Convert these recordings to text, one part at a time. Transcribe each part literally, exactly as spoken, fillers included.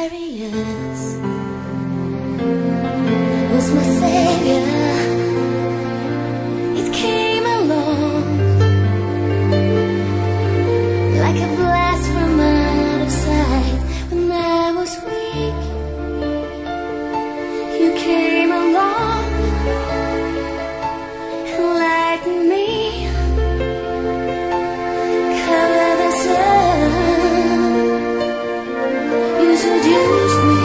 Aquarius was my savior. It came along like a blast from out of sight. When I was weak, you came along and lightened me. Cover the sun, you seduced me.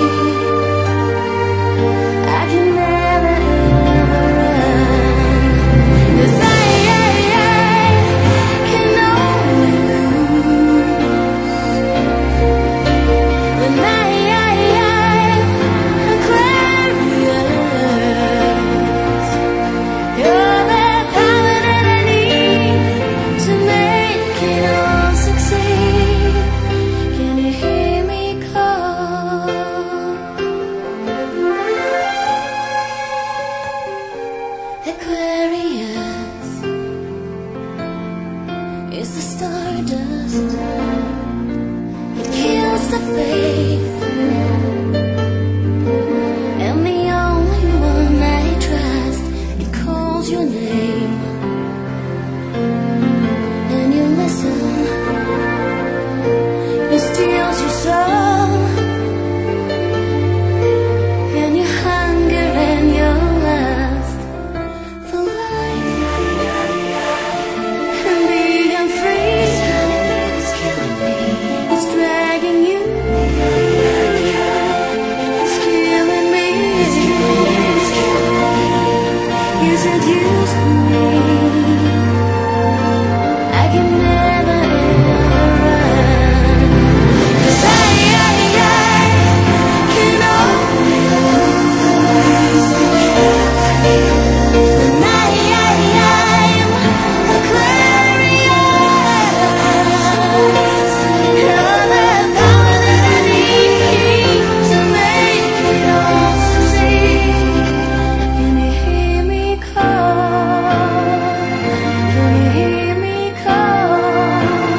I can never ever run, 'cause I, I, I can only lose when I, I, I'm Aquarius. You're the power that I need to make it all succeed. Can you hear me call? Aquarius is the stardust. It kills the faith, and the only one I trust. It calls your name, and you listen. It steals your soul, and your hunger and your lust for life and being free. It's killing me. It's dragging you. It's killing me. You seduced me. I can never ever run, 'cause I, I, I can only lose when I, I, I'm Aquarius. You're the power that I need to make it all succeed. Can you hear me call? Can you hear me call?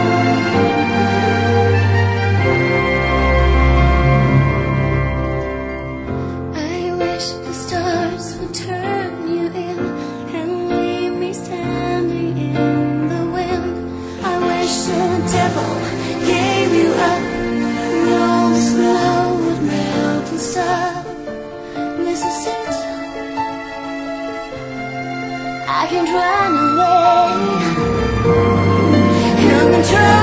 I wish the stars would turn you in and leave me standing in the wind. I wish the devil gave you up and all the snow would melt and stop. This is it. I can run away and control.